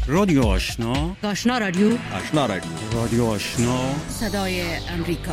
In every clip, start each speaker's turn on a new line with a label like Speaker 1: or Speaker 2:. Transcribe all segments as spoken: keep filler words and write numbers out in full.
Speaker 1: رادیو آشنا،
Speaker 2: آشنا رادیو،
Speaker 3: آشنا رادیو،
Speaker 1: رادیو آشنا،
Speaker 2: صدای امریکا.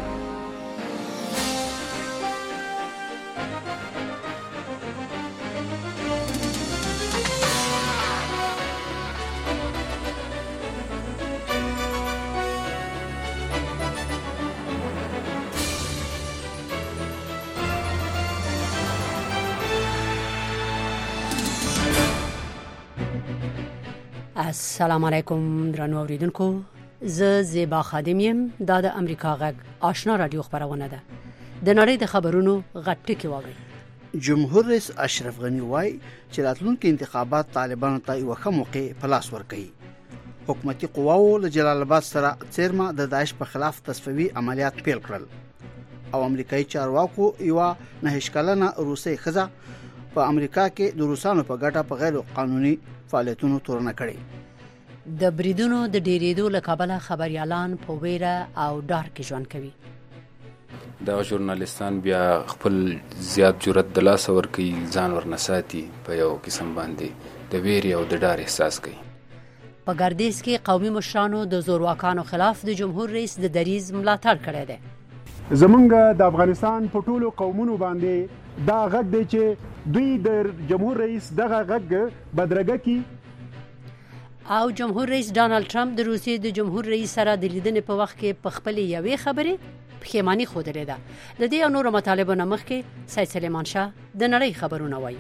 Speaker 2: السلام علیکم درنو اوریدونکو، زه زیبا خادم یم. دا د امریکا غږ آشنا رادیو خبرونه ده. د نړۍ د خبرونو غټ ټکی واورئ.
Speaker 4: جمهور رئیس اشرف غنی وایي چې راتلونکي انتخابات طالبانو ته یو ښه موقع په لاس ورکړي. حکومتي قواو له جلال آباد سره څیرمه د داعش په خلاف تصفیوي عملیات پیل کړل او امریکایي چارواکو یو نهش کلنه روسي ښځه په امریکا کې د روسانو په ګټه په غیر قانوني فعالیتونو تورنه کړي.
Speaker 2: د بریدونو د ډیریدو له کبله خبريالان په ویره او ډار کې ژوند کوي.
Speaker 5: دا ژورنالیستان بیا خپل زیات جرأت د لاس ورکوي، ځان ورنساتي، په یو قسم باندې د ویرې او د ډار احساس کوي.
Speaker 2: په ګردیز کې قومي مشرانو د زورواکانو خلاف د جمهور رئیس د دریځ ملاتړ کړی دی.
Speaker 6: زمونږ د افغانستان په ټولو قومونو باندې دا غږ دی چې دوی د جمهور رئیس دغه غږ بدرګه کی.
Speaker 2: او جمهور رئیس ډانلډ ټرمپ د روسیې د جمهور رئیس سره د لیدنې په وخت کې په خپل یوې خبرې پښیماني ښودلې ده. د دې او نورو مطالبو نه مخکې سید سلیمان شاه د نړۍ خبرونه وایي.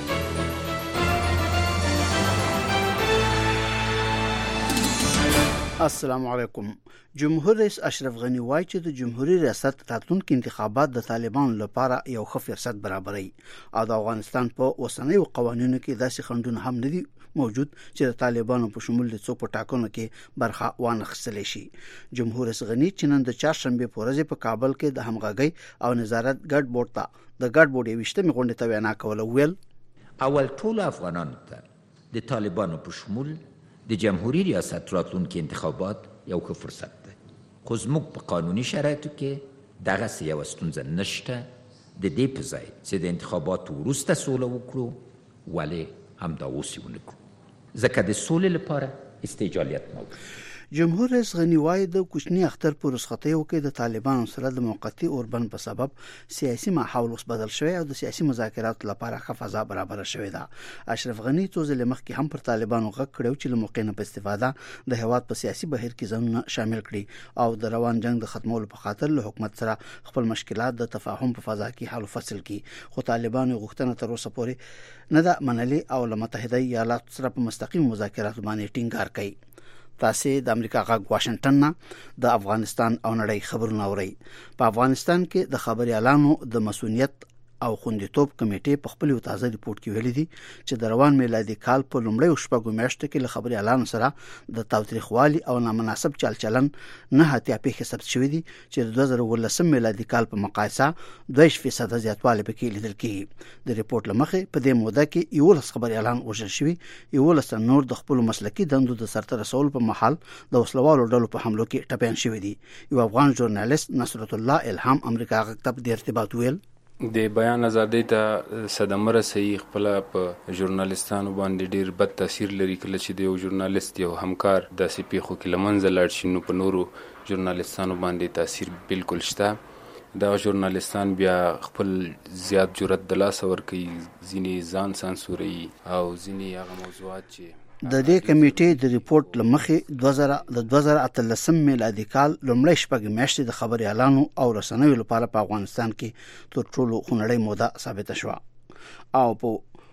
Speaker 4: السلام علیکم. جمهور رئیس اشرف غنی وایي چې د جمهوریت ریاست راتلونکي انتخابات د طالبانو لپاره یو ښه فرصت برابروي او د افغانستان په اوسنیو قوانینو کې داسې خنډونه هم نه دي موجود چې د طالبانو په شمول د څو پټاکنو کې برخه وانخیستل شي. جمهور رئیس غنی چې نن د چهارشنبه په ورځ په کابل کې د همغږي او نظارت ګډ بورډ ته د ګډ بورډ یوشتمې غونډې ته وینا کوله. ویل
Speaker 7: اول ټول افغانانو ته د طالبانو په شمول د جمهوریت ریاست راتلونکي انتخابات یو ښه فرصت دی، خو زموږ په قانوني شرایطو کې دغسې یوه ستونزه نشته. د دې په ځای چې د انتخاباتو وروسته سوله وکړو، ولې همدا اوس یې ونه کړو، ځکه د سولې لپاره استعجالیت موجود.
Speaker 4: جمهور رئیس غنی وایي د کوچني اختر په رخصتیو کې د طالبانو سره د موقتی اوربند په سبب سیاسي ماحول اوس بدل شوی او د سیاسي مذاکرات لپاره ښه فضا برابر شوې ده. اشرف غنی څو ځله مخکې هم پر طالبانو غږ کړی چې له موقع نه په استفاده د هیواد په سیاسي بهیر کې ځانونه شامل کړي او د روان جنگ د ختمولو په خاطر له حکومت سره خپل مشکلات د تفاهم په فضا کې حل فصل کړي. خو طالبانو غوښتنه تر اوسه پورې نه ده منلې او له متحده ایالاتو سره په مستقیم مذاکرات باندې ټینګار کوي. تاسو د امریکا غږ واشنگټن نه د افغانستان او نړۍ خبرونه اورئ. په افغانستان کې د خبريالانو د مسؤلیت او خوندیتوب کمیټې په خپل تازه ریپورت کې ویلي دي چې د روان میلادي کال په لومړۍ شپږو میاشتو کې له خبريالانو سره د تاوتریخوالي او نامناسب چل چلن نه هاتیا پیښې ثبت شوې دي چې د دوه زره ولسم میلادي کال په مقایسه دوه فیصد زیاتوالی پکې لیدل کېږي. د ریپورت لمخې په دې موده کې یولس خبريالان وژل شوي، یولس نور د خپل مسلکي دندو د سرته رسول په محل د وسلوالو ډلو په حملو کې ټپيان شوي دي. یو افغان ژورنالیست نصرت الله الهام امریکا غږ ته د ارتباط ویل
Speaker 5: د بیان ازادۍ ته صدمه رسوي خپله په ژورنالیستانو باندې ډیر بد تاثیر لري. کله چې د یو ژورنالیست یو همکار داسې پیښو کې له منځه لاړ شي نو په نورو ژورنالیستانو باندې تاثیر بالکل شته. دا ژورنالیستان بیا خپل زیات جرأت د لاسه ورکوي، ځینې ځان سانسوروي او ځینې هغه موضوعات چې
Speaker 4: د دې کمیټې د ریپورت لمخې دوه زره د دوه زره اتلسم میلادي کال لومړۍ شپږ میاشتې د خبريالانو او رسنیو لپاره په افغانستان کې تر ټولو خونړۍ موده ثابته شوه او په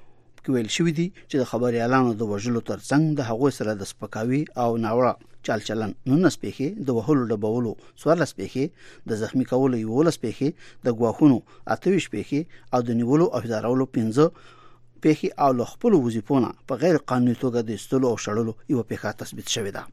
Speaker 4: کې ویل شوې دي چې د خبريالانو د وژلو ترڅنګ د هغوی سره د سپکاوي او ناوړه چال چلن نونس پیښې، د وهلو ډبولو څوارلس پیښې، د زخمی کولو یولس پیښې، د ګواښونو اته ویشت پیښې او د نیولو او هدارولو پنځه پیښې او له خپل وظیفونه په غیر قانوني توګه د استلو او شړلو یو پیښه تثبیت شوې ده.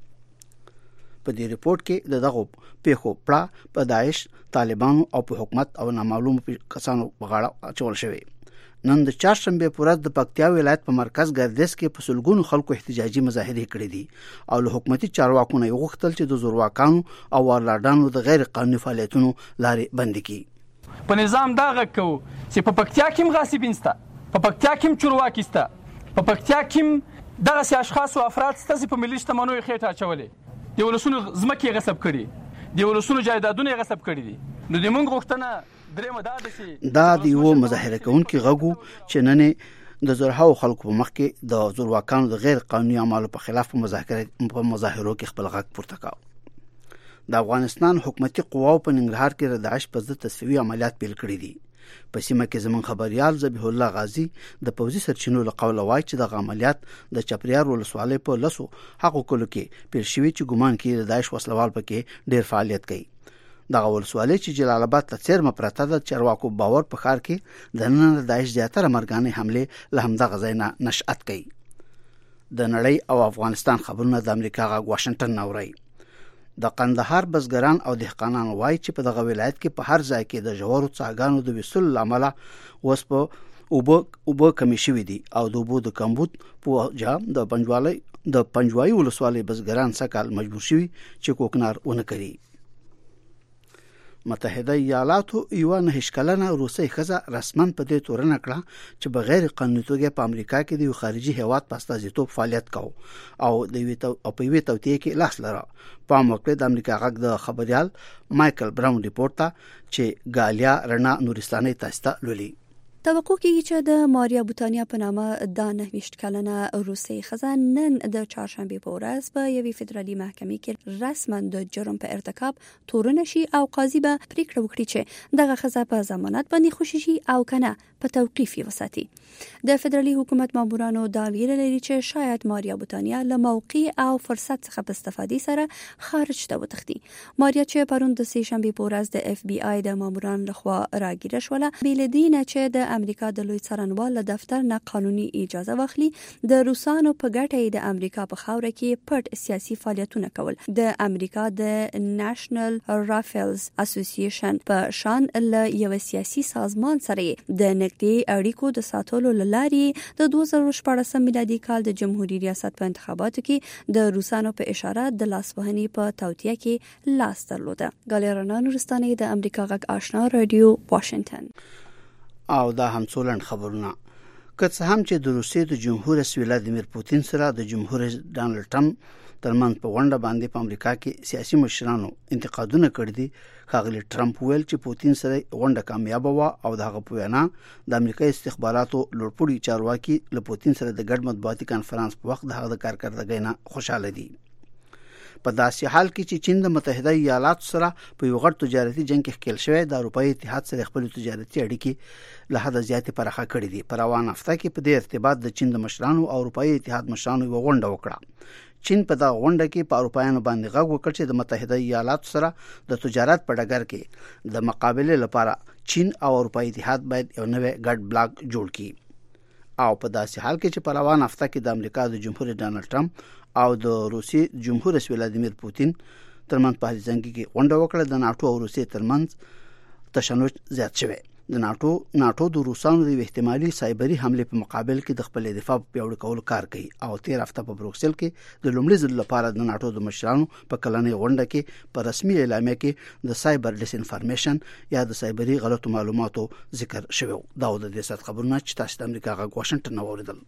Speaker 4: په دې ریپورت کې د دغه پیښو پړه په داعش، طالبانو او په حکومت او نامعلوم کسانو په غاړه اچول شوی. نن د چهارشنبه په ورځ د پکتیا ولایت په مرکز ګردیز کې په سلګونو خلکو احتجاجي مظاهره کړې دي او له حکومتي چارواکو نه غوښتل چې د زورواکانو او وارلاډانو د غیر قانوني فعالیتونو لارې بند کړي.
Speaker 8: په نظام دا غږ کوو چې په پکتیا کې هم غاصبین سته، په پکتیا کې هم چورواکي سته، په پکتیا کې هم دغسې اشخاص او افراد ستاسې په ملي شتمنیو خېټه اچولې، د ولسونو ځمکې یې غصب کړي، د ولسونو جایدادونه یې غصب کړي دي. نو د موږ غوښتنه درېیمه دا ده چې
Speaker 4: دا د یوه مظاهره کوونکي غږ و چې نن د زرهاو خلکو په مخ کې د زورواکانو د غیر قانوني اعمالو په خلاف په مظاهرو کې خپل غږ پورته کاوه. د افغانستان حکومتي قواو په ننګرهار کې د داعش په ضد تصفیوي عملیات پیل کړي دي. په سیمه کې زمون خبريال ذبیح الله غازی د پوځي سرچینو له قوله وایي چې د عملیات د چپریار ولسوالۍ په لسو حقو کولو کې پیل شوي چې ګومان کوي د داعش وسلوال پکې ډیر فعالیت کوي. دغه ولسوالۍ چې جلال آباد ته څیرمه پرته ده، چارواکو باور په ښار کې د نن د داعش زیاتره مرګانې حملې له همدغه ځای نه نشأت کوي. د نړۍ او افغانستان خبرونه د امریکا غږ واشنگټن نه اوري. د قندهار بزګران او دهقانان وایي چې په دغه ولایت کې په هر ځای کې د ژورو څاګانو د وصول لامل اوس په اوبه اوبه کمی شوي دي او د اوبو د کمبود په جام د پنجوالي د پنجوایي ولسوالۍ بزګران سکهال مجبور شوي چې کوکنار ونه کړي. متحده ایالاتو یو نه هیڅکلنه روسي ښځه رسمن په دې تورنه کړه چې بغیر قانوني توګه په امریکا کې د یو خارجي هیواد په استازیتوب فعالیت کوي او د وی تو او په وی توتیه کې لاس لره. په موقع د امریکا غږ د خبريال مایکل براون ریپورت چې ګالیا رڼا نورستاني تاسو لولي.
Speaker 3: توقع کېږي چې د ماریا بوتانیا په نامه د نهه ویشت کلنه روسي ښځه نن د چهارشنبې په ورځ په یوې فدرالي محکمې کې رسما د جرم په ارتکاب تورن شي او قاضي به پریکړه وکړي چې دغه ښځه په ضمانت باندې خوشي شي او کنه په توقیف وساتي. د فدرالي حکومت مامورانو دا ویره لري چې شاید ماریا بوتانیا له موقع او فرصت څخه په استفادې سره خارج ته وتښتي. ماریا چې پرون د سه شنبې په ورځ د اف بی آی د مامورانو لخوا راګیره شوله، بل دینه چې د امریکا د لوی څارنوال له دفتر نه قانوني اجازه واخلي د روسانو په ګټه د امریکا په خاوره کې پټ سیاسي فعالیتونه کول. د امریکا د نېشنل رایفلز اسوسییشن په شان له یو سیاسي سازمان سره د نږدې اړیکو د ساتلو لارې د دوه زره شپاړس میلادي کال د جمهوریت ریاست په انتخاباتو کې د روسانو په اشاره د لاسوهنې په توطیه کې لاس درلوده. ګالرینا نورستاني د امریکا غږ آشنا رادیو واشنگټن.
Speaker 4: او دا هم څولن خبرونه که څه هم چې د روسیې د جمهور رئیس ولادیمیر پوتین سره د جمهور رئیس ډانلډ ټرمپ ترمنځ په غونډه باندې په امریکا کې سیاسي مشرانو انتقادونه کړي دي، ښاغلي ټرمپ ویل چې پوتین سره غونډه کامیاب و او دغه په وینا د امریکا استخباراتو لوړپوړي چارواکي له پوتین سره د ګډ مطبوعاتي کانفرنس په وخت د کارکړدګۍ نه خوشاله دي. په داسې حال کې چې چین د متحده ایالاتو سره په یو غټ تجارتي جنگ کې ښکېل شوی، د اروپایي اتحاد سره خپل تجارتي اړیکې له حده زیاتې پراخه کړې دي. په روان هفته کې په دې ارتباط د چین د مشرانو او اروپایي اتحاد مشرانو یو غونډه وکړه. چین په دا غونډه کې په اروپایانو باندې غږ وکړ چې د متحده ایالاتو سره د تجارت په ډګر کې د مقابله لپاره چین او اروپایي اتحاد باید یو نوې ګډ بلاک جوړ کړي. او په داسې حال کې چې په روان هفته کې د امریکا د جمهور رئیس ډانلډ ټرمپ او د روسیې جمهور رئیس ولادیمیر پوتین ترمنځ په هلسنکي کې غونډه وکړه، د ناتو او روسیې ترمنځ تشنج زیات شوی. د ناتو ناتو د روسانو د احتمالي سایبري حمله په مقابل کې د خپل دفاع پیاوړي کولو کار کوي او تیر هفته په بروکسل کې د لومړي ځل لپاره د ناتو د مشرانو په کلنۍ غونډه کې په رسمي اعلامیه کې د سایبر ډیس انفارمیشن یا د سایبري غلطو معلوماتو ذکر شوی. دا د دې سات خبرونه چې تاسو د امریکا غږ واشنگټن اوریدل.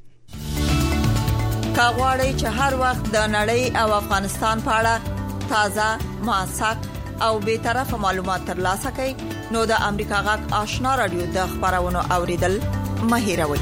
Speaker 9: کاغوري چې هر وخت د نړۍ او افغانستان په اړه تازه موثق او به طرفه معلومات ترلاسه کړئ، نو د امریکا غږ آشنا رادیو د خبرونو اوریدل مه هیروئ.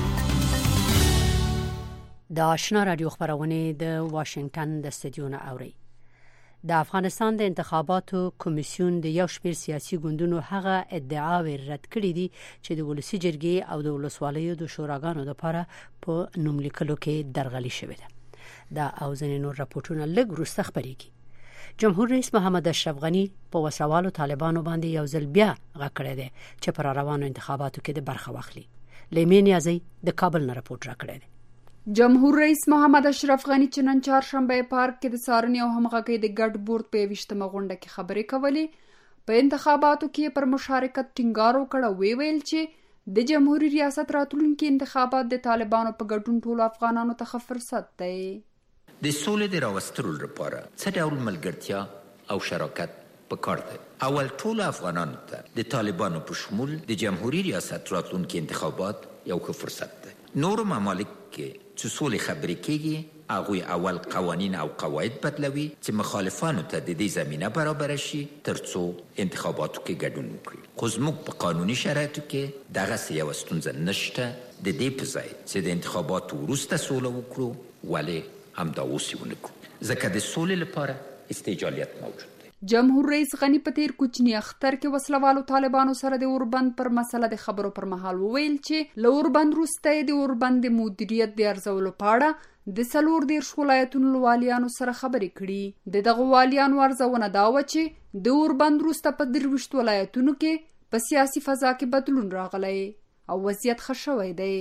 Speaker 2: د آشنا رادیو خبرونه د واشنگټن د استدیو نه اوري. د افغانستان د انتخاباتو کمیسیون د یو شمېر سیاسي ګوندونو هغه ادعاوې رد کړې دي چې د ولسی جرګې او د ولسوالیو د شوراګانو لپاره په نوم لیکلو کې درغلي شوې ده. دا او ځینې نور راپورټونه لږ وروسته خپرېږي. جمهور رئیس محمد اشرف غنی په وسوالو طالبانو باندې یو ځل بیا غږ کړی دی چې پر روانو انتخاباتو کې د برخه واخلي. لیمین یازی د کابل نه راپورټ راکړی دی.
Speaker 10: جمهور رئیس محمد اشرف غنی چې نن چهارشنبه پارک کې د څارنې او همغږۍ د ګډ بورډ په یویشتمه غونډه کې خبرې کولې، په انتخاباتو کې پر مشارکت ټینګار وکړ او ویل چې د جمهوریت ریاست راتلونکي انتخابات د طالبانو په ګډون ټول افغانانو ته فرصت دی.
Speaker 7: د سولې د راوستلو لپاره څه ډول ملګرتیا او شراکت پکار دی؟ اول ټول افغانانو ته د طالبانو په شمول د جمهوریت ریاست راتلونکي انتخابات یو ښه فرصت دی. نور ممالک کې چې سولې خبرې کېږي هغوی اول قوانین او قواعد بدلوي چې مخالفانو ته د دې زمینه برابره شي تر څو انتخاباتو کې ګډون وکړي. خو زموږ په قانوني شرایطو کې دغسې یوه ستونزه نشته. د دې په ځای چې د انتخاباتو وروسته سوله وکړو ولې همدا اوس یې ونه کړو، ځکه د سولې لپاره استعجالیت موجود.
Speaker 10: جمهور رئیس غنی په تیر کوچنی اختر کې وسلوالو طالبانو سره د اوربند پر مسله د خبرو پر مهال وویل چې له اوربند وروسته د اوربند د مدیریت د ارزولو په اړه د څلور دېرش ولایتونو له والیانو سره خبرې کړي. د دغو والیانو ارزونه دا وه چې د اوربند وروسته په درویشت ولایتونو کې په سیاسي فضا کې بدلون راغلی او وضعیت ښه شوی دی.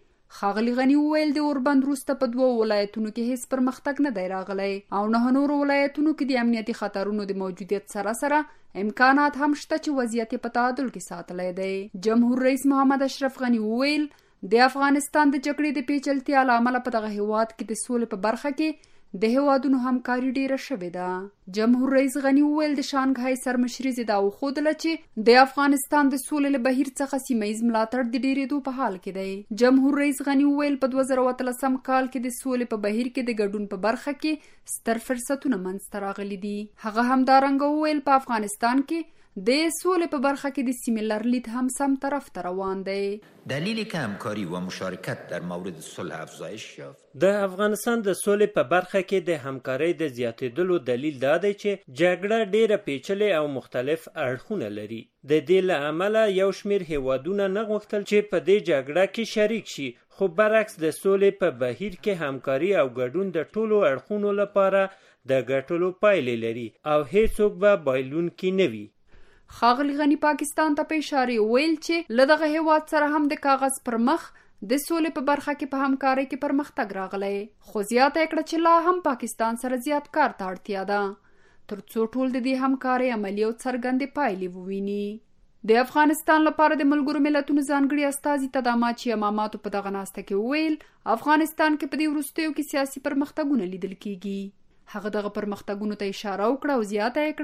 Speaker 10: ښاغلي غني وویل د اوربند وروسته په دوو ولایتونو کې هیڅ پرمختګ نه دی راغلی او نه نورو ولایتونو کې د امنیتي خطرونو د موجودیت سره سره امکانات هم شته چې وضعیت په تعادل کې ساتلی دی. جمهور رئیس محمد اشرف غني وویل د افغانستان د جګړې د پیچلتیا له امله په دغه هیواد کې د سولې په برخه کې د هیوادونو همکاري ډیره شوې ده. جمهور رئیس غني وویل د شانګهای سرمشري دا وښودله چې د افغانستان د سولې له بهیر څخه سیمه ییز ملاتړ د ډیرېدو په حال کې دی. جمهور رئیس غني وویل په دوه زره اتلسم کال کې د سولې په بهیر کې د ګډون په برخه کې ستر فرصتونه منځته راغلي دي. هغه همدارنګه وویل په افغانستان کې د سولې په برخه کې د سیمې لرلید هم سم طرف ته روان دی.
Speaker 7: دلیل که همکاری و مشارکت در مورد صلح افزایش یافت.
Speaker 11: د افغانستان د سولې په برخه کې د همکارۍ د زیاتېدلو دلیل دا دی چې جګړه ډیره پیچلې او مختلف اړخونه لري. د دې له امله یو شمېر هیوادونه نه غوښتل چې په دې جګړه کې شریک شي، خو برعکس د سولې په بهیر کې همکاري او ګډون د ټولو اړخونو لپاره د ګټلو پایلې لري او هیڅوک به بایلونکي نه وي.
Speaker 10: ښاغلي غني پاکستان ته په اشاره ویل چې له دغه هیواد سره هم د کاغذ پر مخ د سولې په برخه کې په همکارۍ کې پرمختګ راغلی، خو زیاته کړه چې لا هم پاکستان سره زیات کار ته اړتیا ده تر څو ټول د دې همکارۍ عملي او څرګندې پایلې وویني. د افغانستان لپاره د ملګرو ملتونو ځانګړي استازي تداماچي اماماتو په دغه ناسته کې وویل افغانستان کې په دې وروستیو کې سیاسي پرمختګونه لیدل کیږي. هغه دغه پرمختګونو ته اشاره وکړه او زیاته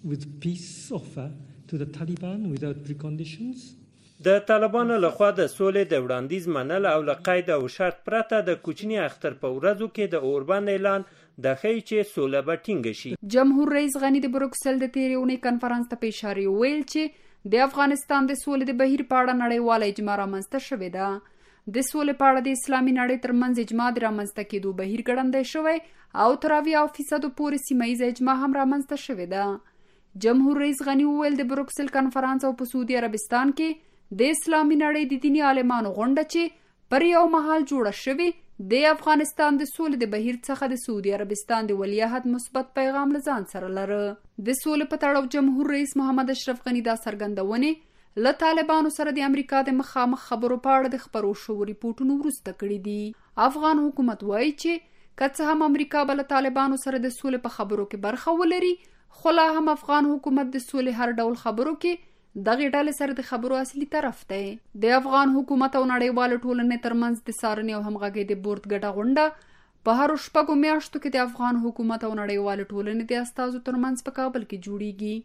Speaker 10: کړه
Speaker 12: to the Taliban without preconditions.
Speaker 11: د طالبانو لخوا د سولې د وړاندیز منل او له قید او شرط پرته د کوچني اختر په ورځو کې د اوربند اعلان د ښیي چې سوله به ټینګه شي.
Speaker 10: جمهور رئیس غني د بروکسل د تېرې اونۍ کنفرانس ته په اشاره ویل چې د افغانستان د سولې د بهیر په اړه نړیواله اجماع رامنځته شوې ده. د سولې په اړه د اسلامي نړۍ ترمنځ اجماع د رامنځته کېدو بهیر ګړندی شوی او تر اویا فیصدو پورې سیمه ییزه اجماع هم رامنځته شوې ده. جمهور رئیس غني وویل د بروکسل کنفرانس او په سعودي عربستان کې د اسلامي نړۍ د دیني عالمانو غونډه چې پر یو مهال جوړه شوې د افغانستان د سولې د بهیر څخه د سعودي عربستان د ولیعهد مثبت پیغام له ځان سره لره. د سولې په تړاو جمهور رئیس محمد اشرف غني دا څرګندونې له طالبانو سره د امریکا د مخامخ خبرو په اړه د خپرو شوو ریپورټونو وروسته کړي دي. افغان حکومت وایي چې که څه هم امریکا به له طالبانو سره د سولې په خبرو کې برخه ولري، خو لا هم افغان حکومت د سولې هر ډول خبرو کې دغه ډلې سره د خبرو اصلي طرف دی. د افغان حکومت او نړیوال ټولنې ترمنځ د څارنې او همغږۍ د بورډ ګډه غونډه په هر شپږو میاشتو کې د افغان حکومت او نړیوال ټولنې د استازو ترمنځ په کابل کې جوړیږي.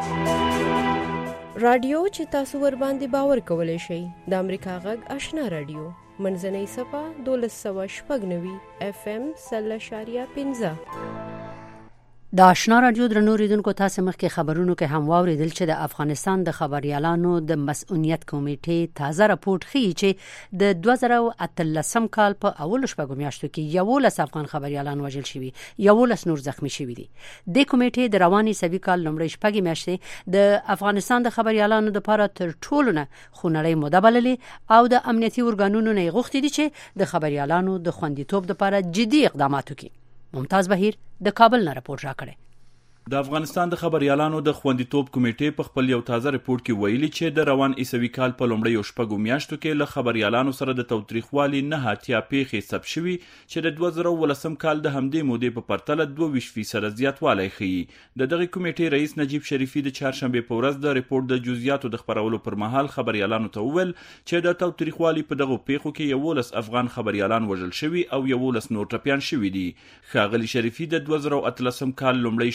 Speaker 13: رادیو چې تاسو ور باندې باور کولای شئ د امریکا غږ آشنا رادیو منځنۍ صفه دولس سوه شپږ نوي اف ام سل اشاریه پنځه.
Speaker 2: د آشنا رادیو درنو ریدونکو تاسو مخکې خبرونو کې هم واوریدل چې د افغانستان د خبريالانو د مسؤلیت کمیټې تازه راپورټ ښیي چې د دوه زره اتلسم کال په اولو شپږو میاشتو کې یولس افغان خبريالان وژل شوي، یولس نور زخمی شوي دي. د کمیټې د رواني سوي کال لومړۍ شپږ میاشتې د افغانستان د خبريالانو لپاره تر ټولو نه خونړۍ موده بللې او د امنیتي ارګانونو نه غوښتي دي چې د خبريالانو د خوندیتوب لپاره جدي اقدامات وکړي. ممتاز بهیر د کابل نه راپور راکړی.
Speaker 14: د افغانستان د خبريالانو د خوندیتوب کمیټې په خپل یو تازه ریپورت کې ویلي چې د روان عیسوي کال په لومړیو شپږو میاشتو کې له خبريالانو سره د تاوتریخوالي نه اتیا پیښې ثبت شوي چې د دوه زره ولسم کال د همدې مودې په پرتله دوه ویشت فیصده زیاتوالی ښیي. د دغې کمیټې رئیس نجیب شریفي د چهارشنبې په ورځ د ریپورت د جزئیاتو د خپرولو پر مهال خبريالانو ته وویل چې د تاوتریخوالي په دغو پیښو کې یولس افغان خبريالان وژل شوي او یولس نور ټپیان شوي دي. ښاغلي شریفي د دوه زره اتلسم کال لومړۍ شپږ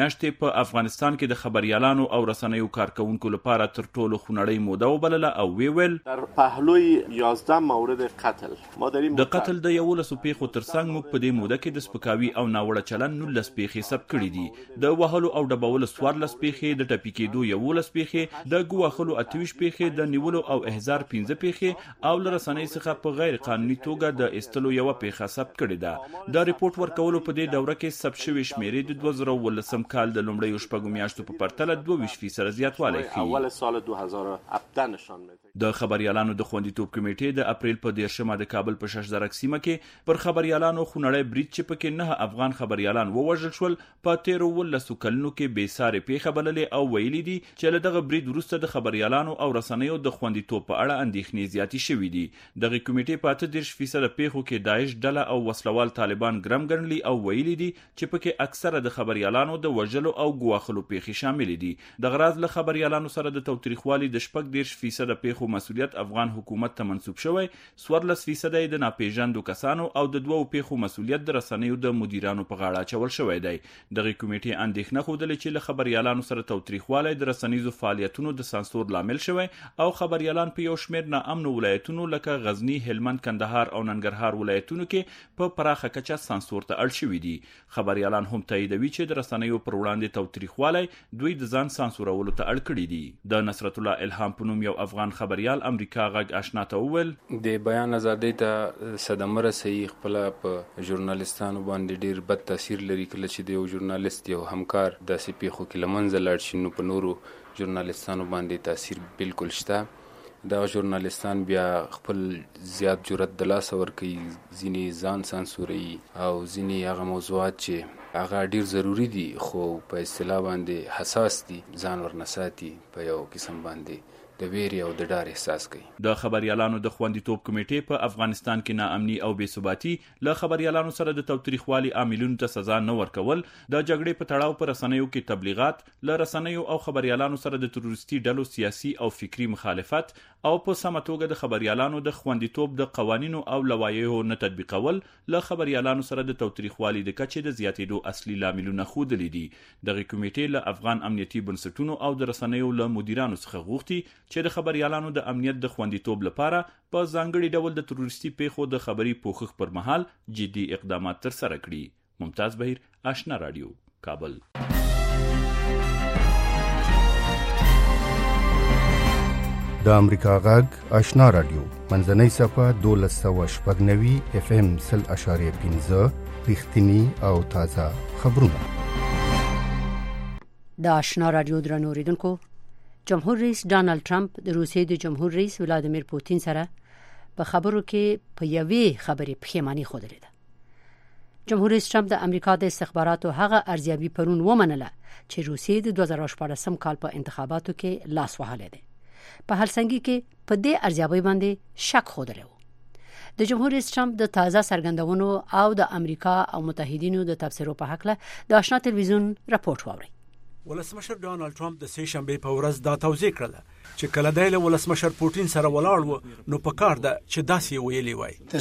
Speaker 14: میاشتې په افغانستان کې د خبريالانو او رسنیو کارکونکو لپاره تر ټولو خونړۍ موده وبلله او ویل
Speaker 15: در پهلوی یازده مورد قتل ما داریم
Speaker 14: د قتل د یولسو پیښو ترڅنګ موږ په دې موده کې د سپکاوي او ناوړه چلن نولس پیښې ثبت کړي دي د وهلو او ډبولو څوارلس پیښې د ټپي کېدو یولس پیښې د ګواښلو اته ویشت پیښې د نیولو او احضار پنځه پیښې او له رسنۍ څخه په غیر قانوني توګه د ایستلو یوه پیښه ثبت کړې ده د ریپورت ورکولو په دې دوره کې ثبت شوې شمیرې د دوه زره اوولسم کال د لومړیو شپږو میاشتو په پرتله دوه ویشت فیصده زیاتوالی ښیي.
Speaker 15: اول سال دو هزار و هفده نشان میده.
Speaker 14: د خبريالانو د خوندیتوب کمیټې د اپریل په دیرشمه د کابل په شش درک سیمه کې پر خبريالانو خونړی برید چې پکې نه افغان خبريالان ووژل شول په تیرو ولسو کلونو کې بې سارې پیښه بللې او ویلي دي چې له دغه برید وروسته د خبريالانو او رسنیو د خوندیتوب په اړه اندېښنې زیاتې شوې دي. دغه کمیټې په اته دېرش فیصده پیښو کې داعش ډله او وسلوال طالبان ګرم ګڼلي او ویلي دي چې پکې اکثره د خبريالانو د وژلو او ګواښلو پیښې شامل دي. د غراض له خبريالانو سره د توتریخوالي د شپږ دېرش فیصده پیښو مسؤلیت افغان حکومت ته منسوب شوی، څوارلس فیصده د ناپېژاندو کسانو او د دوو پیښو مسؤلیت د رسنیو د مدیرانو په غاړه اچول شوی دی. دغه کمیټې اندېښنه ښودلې چې له خبريالانو سره توتریخوالی د رسنیزو فعالیتونو د سانسور لامل شوی او خبريالان په یو شمېر ناامنو ولایتونو لکه غزني، هلمند، کندهار او ننګرهار ولایتونو کې په پراخه کچه سانسور ته اړ شوي دي. خبريالان هم تاییدوي چې د رسنیو پر وړاندې توتریخوالی دوی د ځان سانسورولو ته اړ کړي دي. د نصرت الله الهام په نوم یو افغان خبريال امریکا غږ آشنا ته وویل
Speaker 5: د بیان ازادۍ ته صدمه رسوي خپله په ژورنالستانو باندې ډیر بد تاثیر لري. کله چې د یو ژورنالست یو همکار داسې پیښو کې له منځه لاړ شي نو په نورو ژورنالستانو باندې تاثیر بالکل شته. دغه ژورنالستان بیا خپل زیات جرأت د لاسه ورکوي، ځینې ځان سانسوروي او ځینې هغه موضوعات چې هغه ډیر ضروری دي خو په اصطلاح باندې حساس دي ځان ورنساتي په یو قسم باندې د ویرې او د ډار احساس کوي.
Speaker 14: د خبريالانو د خوندیتوب کمیټې په افغانستان کې ناامني او بې ثباتي له خبريالانو سره د توتریخوالي عاملونو ته سزا نه ورکول، د جګړې په تړاو په رسنیو کې تبلیغات، له رسنیو او خبريالانو سره د تروریستي ډلو سیاسي او فکری مخالفت او په سمه توګه د خبريالانو د خوندیتوب د قوانینو او لوایحو نه تطبیقول له خبريالانو سره د توتریخوالي د کچې د زیاتېدو اصلي لاملونه ښودلي دي. دغه کمیټې له افغان امنیتي بنسټونو او د رسنیو له مدیرانو څخه غوښتي چې د خبريالانو د امنیت د خوندیتوب لپاره په ځانګړي ډول د تروریستي پیښو د خبري پوښښ پر مهال جدي اقدامات ترسره کړي. ممتاز بهیر، آشنا رادیو، کابل.
Speaker 16: د امریکا غږ آشنا رادیو منځنۍ صفه دولس سوه شپږ نوي اف ام سل اشاریه پنځه رښتینی او تازه خبرونه.
Speaker 2: د آشنا رادیو درنو اوریدونکو، جمهور رئیس ډانلډ ټرمپ د روسیې د جمهور رئیس ولادیمیر پوتین سره په خبرو کې په یوې خبرې پښیماني ښودلې ده. جمهور رئیس ټرمپ د امریکا د استخباراتو هغه ارزیابي پرون ومنله چې روسیې د دوه زره شپاړسم کال په انتخاباتو کې لاس وهلی دی. په هلسنګي کې په دې ارزیابي باندې شک ښودلی و. د جمهور رئیس ټرمپ د تازه څرګندونو او د امریکا او متحدینو د تبصرو په هکله د آشنا تلویزیون راپورټ واورئ.
Speaker 17: ولسمشر ډانلډ ټرمپ د سې شنبې په ورځ دا توضیح کړله چې کله دی له ولسمشر پوتین سره ولاړ و نو په کار ده چې داسې ویلي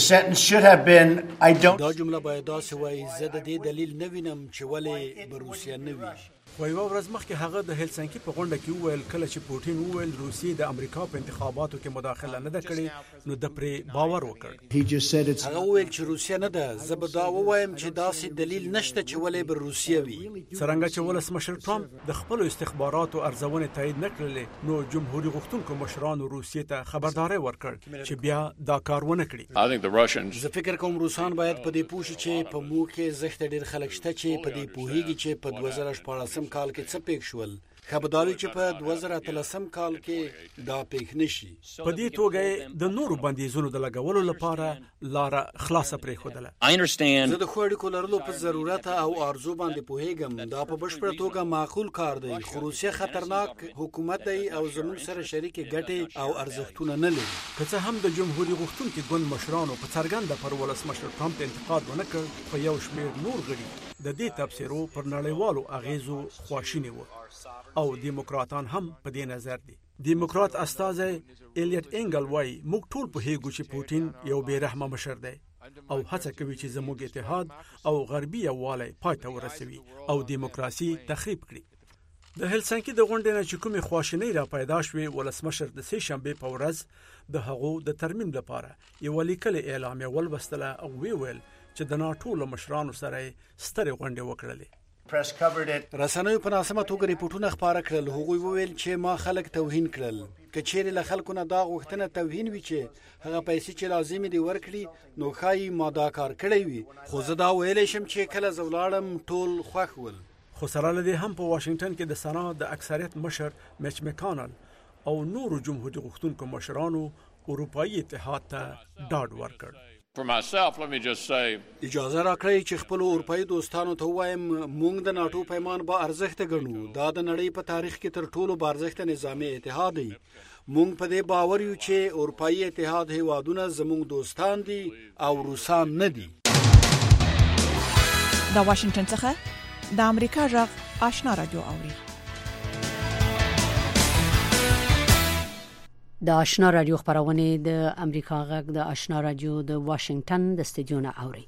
Speaker 17: وای.
Speaker 18: دا جمله باید داسې وای، زه د دې دلیل نه وینم چې ولې به روسیه نه وي.
Speaker 17: خو یوه ورځ مخکې هغه د هلسنکي په غونډه کې وویل کله چې پوتین وویل روسیې د امریکا په انتخاباتو کې مداخله نه ده کړې نو د پرې باور وکړ.
Speaker 18: هغه وویل چې روسیه نه ده، زه به دا ووایم چې داسې دلیل نشته چې ولې به روسیه وي.
Speaker 17: څرنګه چې ولسمشر ټرمپ د خپلو استخباراتو ارزونې تایید نه کړلې نو جمهوري غوښتونکو مشرانو روسیې ته خبرداری ورکړ چې بیا دا کار ونه کړي.
Speaker 18: زه فکر کوم روسان باید په دې پوه شي چې په موږ کې زښته ډېر خلک شته چې په دې پوهېږي چې په دوه زره شپاړسم کال کې څه پېښ شول. خبرداری چې په دوه زره اتلسم کال کې دا پېښ نشي.
Speaker 17: په دې توګه د نورو بندیزونو د لګولو لپاره لاره خلاصه پرېښودله.
Speaker 18: زه د ښو اړیکو لرلو په ضرورت او آرزو باندې پوهېږم. دا په بشپړه توګه معقول کار دی، خو روسیه خطرناک حکومت دی او زموږ سره شریکې ګټې او ارزښتونه نه لري.
Speaker 17: که څه هم د جمهوري غوښتونکي ګوند مشرانو په څرګنده پر ولسمشر ټرمپ انتقاد ونه کړ، خو یو شمېر نور غړي د دې تبصرو پر نړیوالو اغیزو خواشیني وو او دیموکراتان هم په دې نظر دي. دیموکرات استازی الیټ انګل وای موږ ټول پوهیږو چې پوتین یو بې رحمه مشر دی او هڅه کوي چې زموږ اتحاد او غربي یووالی پای ته ورسوي او دیموکراسي تخریب کړي. د هلسنکي د غونډې نه چې کومې خواشینۍ را پیدا شوې، ولسمشر د سې شنبې په ورځ د هغو د ترمیم لپاره یوه لیکلې اعلامیه ولوستله او ویل چې د ناټو له مشرانو سره یې سترې غونډې وکړلې. رسنیو په ناسمه توګه ریپورټونه خپاره کړل. هغوی وویل چې ما خلک توهین کړل. که چیرې له خلکو نه دا غوښتنه توهین وي چې هغه پیسې چې لازمي دي ورکړي، نو ښایي ما دا کار کړی وي. خو زه دا ویلی شم چې کله زه ولاړم ټول خوښ ول. خو سره له دې هم په واشنگټن کې د سنا د اکثریت مشر میچ مکانل او نورو جمهوریت غوښتونکو مشرانو اروپایي اتحاد ته ډاډ ورکړ.
Speaker 19: For myself, let me just say,
Speaker 17: اجازه راکړئ چې خپل اروپایي دوستانو ته ووایم موږ د ناټو پیمان با ارزښت ګڼو. دا د نړۍ په تاریخ کې تر ټولو با ارزښت نظامي اتحاد دی. موږ په دې باور یو چې اروپایي اتحاد هیوادونه زموږ دوستان دي او روسان نه دي.
Speaker 9: د واشنگټن څخه د امریکا غږ آشنا رادیو اوري.
Speaker 2: د آشنا رادیو خبرونه د امریکا غږ د آشنا رادیو د واشنگټن د استودیو نه اوري.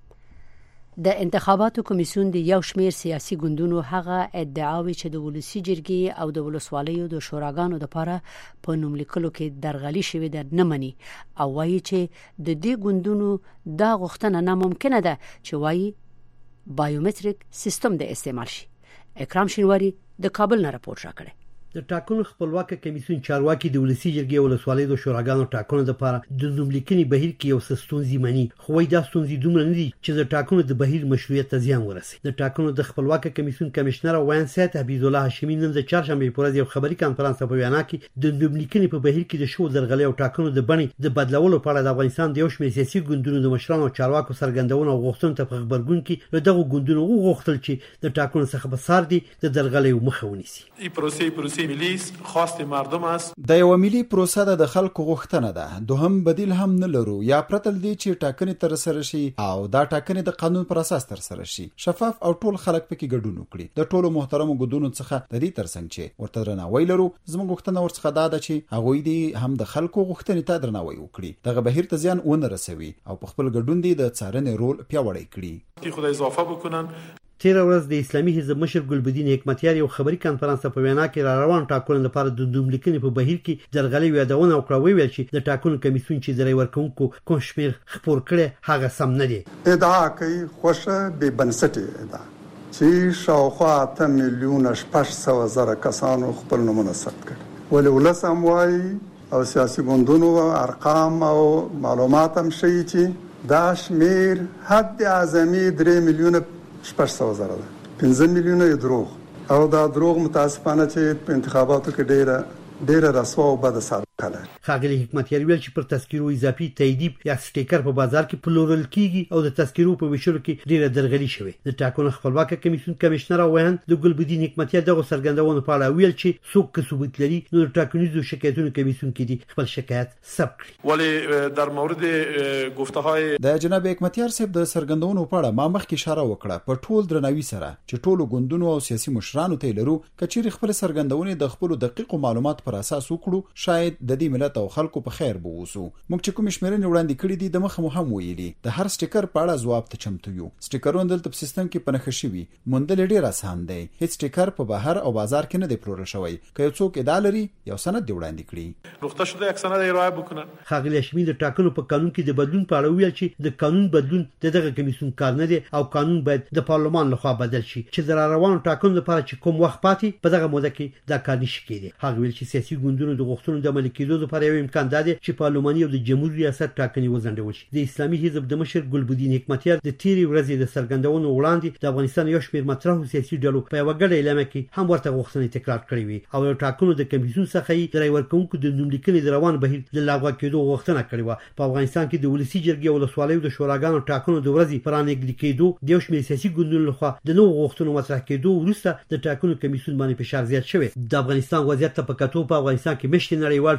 Speaker 2: د انتخاباتو کمیسیون د یو شمېر سیاسي ګوندونو هغه ادعاوي چې د ولسی جرګې او د ولسوالیو د شوراګانو لپاره په نوملیکلو کې درغلي شوې ده نه مني او وایي چې د دې ګوندونو دا غوښتنه ناممکنه ده چې وایي بایومټریک سیستم د استعمال شي. اکرام شینواری د کابل نه راپور راکړي.
Speaker 20: د ټاکنو خپلواک کمیسیون چارواکي د ولسی جرګې او ولسوالیو د شوراګانو ټاکنو لپاره د نوملیکنې بهیر کې یو ستونزې مني، خو وایي دا ستونزې دومره نه دي چې د ټاکنو د بهیر مشروعیت ته زیان ورسي. د ټاکنو د خپلواک کمیسیون کمشنر وان سید حبیب الله هاشمي نن د چهارشنبه په ورځ یو خبري کانفرنس په وینا کې د نوملیکنې په بهیر کې د شو درغلي او ټاکنو د بڼې د بدلولو په اړه د افغانستان د یو شمېر سیاسي ګوندونو د مشرانو او چارواکو څرګندونه او غوښتنو ته په خبرګون کې له دغو ګوندونو وغوښتل چې د ټاکنو څخه به سار دي د درغلي مخه ونیسي.
Speaker 21: ای پروسې پروسې ملي خواست مردم است.
Speaker 22: د یو ملي پروسه د خلکو غوښتنه ده. دوهم بدیل هم نه لرو. یا پرتل دي چې ټاکنې تر سره شي او دا ټاکنې د قانون پر اساس تر سره شي، شفاف او ټول خلک پکې ګډون وکړي. د ټولو محترمو ګوندونو څخه د دې ترڅنګ چې ورته درناوی لرو، زموږ غوښتنه ورڅخه دا ده چې هغه دې هم د خلکو غوښتنې ته درناوی وکړي، دغه بهیر ته ځان ونه رسوي او په خپل ګډون دي د څارنې رول پیاوړی کړي.
Speaker 21: کی خدای اضافه بکنن.
Speaker 20: تیر ورځ د اسلامي حزب مشر ګلبدین حکمتیار یو خبري کانفرنس په وینا کې را روان ټاکنو لپاره د نوملیکنې په بهیر کې درغلي یادونه وکړه. ویل چې د ټاکنو کمیسیون چې د رای ورکونکو کوم شمیر خبر کړي هغه سم نه دي.
Speaker 23: ادعا کوي خوشه به بنسټه ادعا چې شاوخوا اته میلیونه شپږ سوه زره کسانو خپل نومونه ثبت کړي. ولې ولسم وایي او سیاسي ګوندونو ارقام او معلومات هم شي چې دا شمیر حد اعظمي درې میلیونه شپږ سوه زره ده. پنځه میلیونه یې دروغ او دا دروغ متاسفانه چې په انتخاباتو کې ډیره ډیره رسوا او بد سابقه لري.
Speaker 20: ښاغلي حکمتیار ویل چې پر تذکیرو اضافي تایید یا سټیکر په بازار کې پلورل کیږي او د تذکیرو په ویشلو کې ډیره درغلي شوې. د ټاکنو خپلواک کمیسیون کمشنر وان د ګلبدین حکمتیار دغه څرګندونه په اړه ویل چې څوک ثبوت لري نو د ټاکنیزو شکایتونو کمیسیون کې دي خپل شکایت ثبت کړي.
Speaker 21: ولی در مورد گفته های
Speaker 22: د جناب حکمتیار صاحب د څرګندونو په اړه ما مخکې اشاره وکړه په ټول درناوي سره چې ټولو ګوندونو او سیاسي مشرانو ته لرو کچېری خپل څرګندونې د خپل دقیق معلومات پر اساس وکړو، شاید د دې ملت او خلکو په خیر به ووسو. موږ چې کوم شمیرنې وړاندې کړې دي د مخه مو هم ویلي د هر سټیکر په اړه ځواب ته چمتو یو. سټیکرونه دلته په سیستم کې پنهخ شوي موندل ډیر آسان دی. هیڅ سټیکر په بهر او بازار کې نه دی پلورل شوی. که یو څوک ادعا لري یو سند دی وړاندې کړي
Speaker 21: نقطه شده یک سند ارائه بکنن.
Speaker 20: ښاغلي هاشمي د ټاکنو په قانون کې د بدلون په اړه ویل چې د قانون بدلون دغه کمیسیون کار نه دی او قانون باید د پارلمان لخوا بدل شي چې د روانو ټاکنو لپاره چې کوم وخت پاتې په دغه موده کې دا کار نشي کېدی. هغه ویل چې سیاسي ګوندونو د غوښتنو د عملي کېدو لپاره یو امکان دی چې پارلماني او د جمهوریت ریاست ټاکنې وځنډول شي. د اسلامي حزب د مشر ګلبدین حکمتیار د تیرې ورځې د څرګندونو وړاندې د افغانستان یو شمېر مطرحو سیاسي ډلو په یو ګډه اعلامیه کې هم ورته غوښتنې تکرار کړې وي او د ټاکنو د کمیسیون څخه یې د رای ورکونکو د نوملیکنې د روان بهیر د لغوه کېدو غوښتنه کړې وه. په افغانستان کې د ولسی جرګې او ولسوالیو د شوراګانو ټاکنو د ورځې پرانګل کېدو د یو شمېر سیاسي ګوندونو لخوا د نوو غوښتنو مطرح کېدو وروسته د ټاکنو کمیسیون باندې فشار زیات شوی. د افغانستان وضعیت ته په کتو په افغانستان کې مشت نړیوال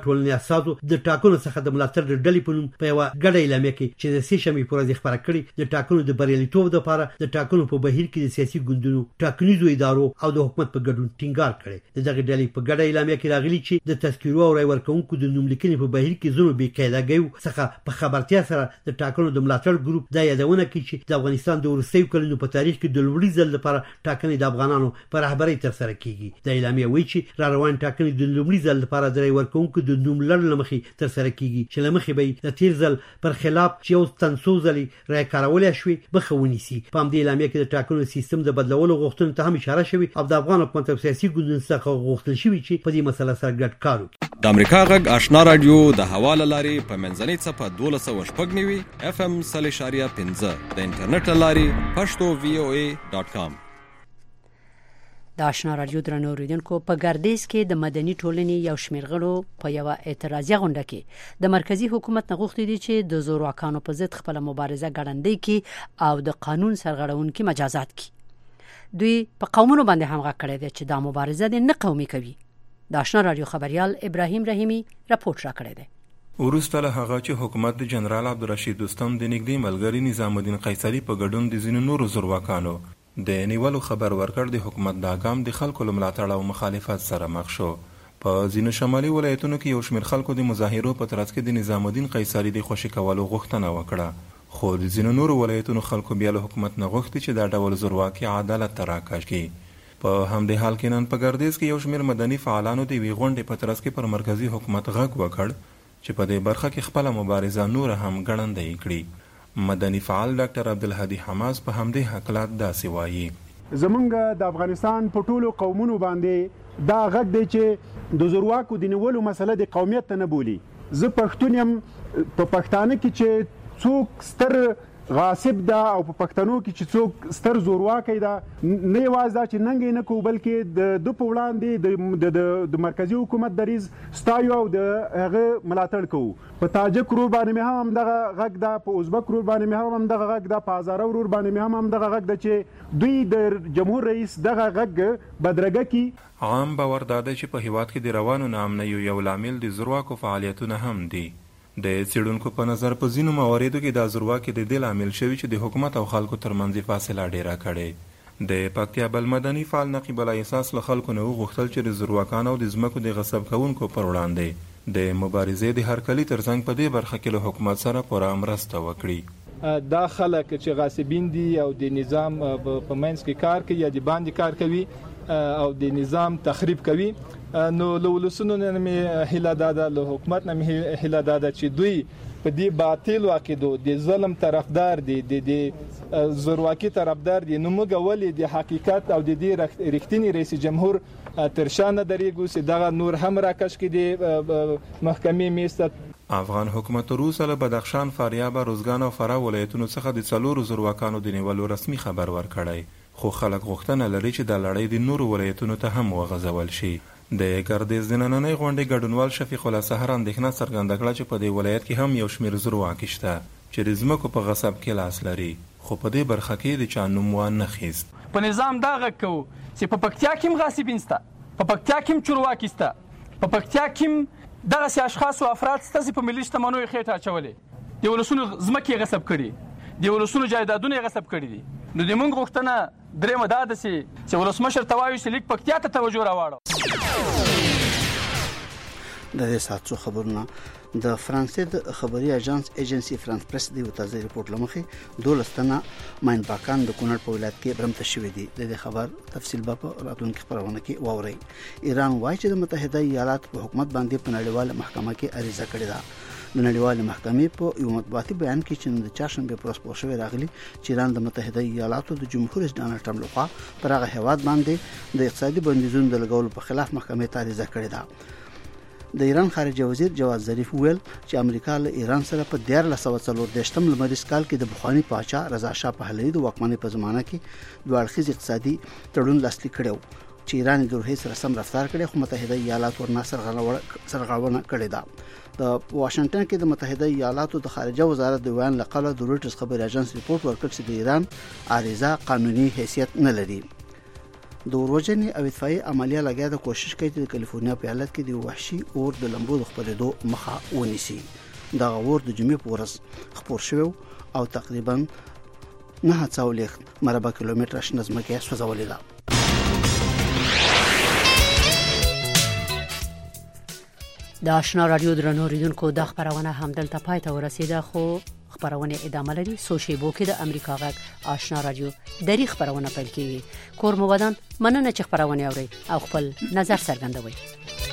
Speaker 20: ټولنې اساسو د ټاکنو څخه د ملاتړ د ډلې په نوم په یو ګډه اعلامیه کې چې د سې شنبې پر ورځ خبره کړې د ټاکنو د بریالیتوب لپاره د ټاکنو په بهیر کې د سیاسي ګوندونو ټاکنیزو ادارو او د حکومت په ګډون ټینګار کړي د دغه ډلې په ګډه اعلامیه کې راغلي چې د تذکیرو او رای ورکونکو د نوم لیکنې په بهیر کې زونو بې قاعدګۍ څخه په خبرتیا سره د ټاکنو د ملاتړ ګروپ دا یادونه کوي چې د افغانستان د وروستیو کلونو په تاریخ کې د لومړي ځل لپاره ټاکنې د افغانانو په رهبرۍ ترسره کیږي د اعلامیه وایي چې را روان ټاکنې د لومړي ځل لپاره د رای ورکونکو د نوم لړل مخې ترسره کیږي چې لمخې به د تیر ځل پر خلاف چې یو تنسو ځلې رای کارول شوی مخه ونیسي په همدې اعلامیه کې د ټاکنو سیستم د بدلولو غوښتنې ته هم اشاره شوی او د افغان حکومت او سیاسي ګوندونو څخه غوښتل شوی چې په دې مسله سره ګډ کار وکړي.
Speaker 1: د امریکا غږ آشنا رادیو د حواله لاري په منځنۍ صفه دولس سوه شپږ نوي اف ام صلی اشاریه پنځه د انټرنیټ لاري پښتو وی او ای ډاټ کام.
Speaker 2: د آشنا رادیو درنو اوریدونکو په ګردیز کې د مدني ټولنې یو شمېر غړو په یو اعتراضي غونډه کې د مرکزی حکومت نه غوښتي دي چې د زورواکانو په ضد خپل مبارزه ګړندۍ کړي او د قانون سرغړونکو مجازات کړي. دوی په قومونو باندې هم غږ کړی دی چې دا مبارزه د نه قومي کوي. د آشنا رادیو خبريال ابراهیم رحیمی راپورټ را کړی دی.
Speaker 6: وروسته له هغه چې حکومت د جنرال عبدالرشید دوستم د نږدې ملګری نظام الدین قیصري په ګډون د ځینو نورو زورواکانو د نیولو خبر ورکړ، د حکومت دا ګام د خلکو له ملاتړ او مخالفت سره مخ شو. په ځینو شمالي ولایتونو کې یو شمېر خلکو د مظاهرو په ترڅ کې د نظام الدین قیصري د خوشي کولو غوښتنه وکړه، خو د ځینو نورو ولایتونو خلکو بیا له حکومت نه غوښتي چې دا ډول زورواکي عدالت ته راکاږ کړي. په همدې حال کې نن په ګردیز کې یو شمېر مدني فعالانو د یوې غونډې په ترڅ کې پر مرکزي حکومت غږ وکړ چې په دې برخه کې خپله مبارزه نور هم ګړندۍ کړي. مدني فعال ډاکټر عبدالهادي حماس په همدې حقلات داسې وایي:
Speaker 8: زمونږ د افغانستان په ټولو قومونو باندې دا غږ دی چې د زورواکو د نیولو مسله د قومیت ته نه بولي. زه پښتون یم، په پښتانه کې چې څوک ستر غاصب ده او په پښتنو کې چې څوک ستر زورواکی ده، نه یوازې دا چې ننګ یې نه کوو بلکې د ده په وړاندې د مرکزي حکومت دریځ ستایو او د هغه ملاتړ کوو. په تاجک ورور باندې مې هم همدغه غږ ده، په ازبک ورور باندې مې هم همدغه غږ ده، په هزاره ورور باندې مې هم همدغه غږ ده چې دوی د جمهور رئیس دغه غږ بدرګه کړي.
Speaker 6: عام باور دا دی چې په هیواد کې د روانو ناامنیو یو لامل د زورواکو فعالیتونه هم دي. د څېړونکو په نظر په ځینو مواردو کې دا زورواکي د دې لامل شوي چې د حکومت او خلکو ترمنځ فاصله ډیره کړې. د پکتیا بل مدني فعال نقیب الله احساس له خلکو نه وغوښتل چې د زورواکانو او د ځمکو د غصب کوونکو پر وړاندې د مبارزې د هرکلي ترڅنګ په دې برخه کې له حکومت سره پوره مرسته وکړي.
Speaker 24: دا خلک چې غاصبین دي او د نظام په منځ کې کار کوي یا د باندې کار کوي او د نظام تخریب کوي، نو له ولسونو نه مې هیله دا ده، له حکومت نه مې هیله دا ده چې دوی په دې باطل عقیدو د ظلم طرفدار دي، د زورواکي طرفدار دي، نو موږ ولې د حقیقت او د دې رښتینی رئیس جمهور تر شا نه درېږو چې دغه نور هم راکش کړي د محکمې میز ته.
Speaker 6: افغان حکومت وروسته له بدخشان، فاریاب، روزګان او فراه ولایتونو څخه د څلورو زورواکانو د نیولو رسمي خبر ورکړی، خو خلک غوښتنه لري چې دا لړۍ د نورو ولایتونو ته هم وغځول شي. د ګردیز د نننۍ غونډې ګډونوال شفیق الله سحر اندېښنه څرګنده کړه چې په دې ولایت کې هم یو شمېر زورواکي شته چې د ځمکو په غصب کې لاس لري، خو په دې برخه کې د چا نوم وانه خیست.
Speaker 25: په نظام دا غږ کوو چې په پکتیا کې هم غاصبین شته، په پکتیا کې هم چورواکي شته، په پکتیا کې هم دغسې اشخاص او افراد شته چې په ملي شتمنیو یې خېټه اچولې، د ولسونو ځمکې یې غصب کړي، د ولسونو جایدادونه یې غصب کړي دي. نو د موږ غوښتنه درېیمه دا ده چې ولسمشر ته وایو چې لیک پکتیا ته توجه راواړو.
Speaker 4: د دې سات څو خبرونه د فرانسې د خبري اژانس ایجنسی فرانس پریس دی او تازه ریپورت لمخې دولس تنه ماینباکان د کونړ په ولایت کې برمته شوې دي. د دې خبر تفصیل به په راتلونکي خبرونه کې واورئ. ایران وایي چې د متحده ایالاتو په حکومت باندې په نړیواله محکمه کې عریضه کړې ده. د نړیوالې محکمې په یو مطبوعاتي بیان کې چې د چهارشنبه پر ورځ پوه شوی راغلی چې ایران د متحده ایالاتو د جمهور رئیس ډانلډ ټرمپ لخوا پر هغه هیواد باندې د اقتصادي بندیزونو د لګولو په خلاف محکمې ته عریضه کړې ده. د ایران خارجه وزیر جواد ظریف ویل چې امریکا له ایران سره په دیارلس سوه څلوردېرشم لمریز کال کې د بخوانی پاچا رضا شاه پهلوي د واکمنۍ په زمانه کې دوه اړخیز اقتصادي تړون لاسلیک کړی چې ایران د روحي سره سم رفتار کړي، خو متحده ایالات ورنه سرغړونه کړې ده. د واشنگټن کې د متحده ایالاتو د خارجه وزارت د ویان لقاله د رویټرز خبري اژانس ریپورت ورکړ چې د ایران عریضه قانوني حیثیت نه لري. د وروجنې او اطفائي عملیه لګیا د کوشش کوي چې د کالیفورنیا په ایالت کې د وحشي اور د لمبو د خپرېدو مخه ونیسي. دا اور د جمعې په ورځ خپور شوی او تقریبا نه څولېخت مربع کیلومتر شنه ځمکه سوځولې ده.
Speaker 2: د آشنا رادیو درنو اوریدونکو د خبرونه همدلته پای ته ورسیده، خو خبرونه ادامه لري. سو شیبو کې د امریکا غږ آشنا رادیو دری خبرونه پیل کیږي. کور مو ودان مننه چې خبرونه اوري او خپل نظر څرګندوي.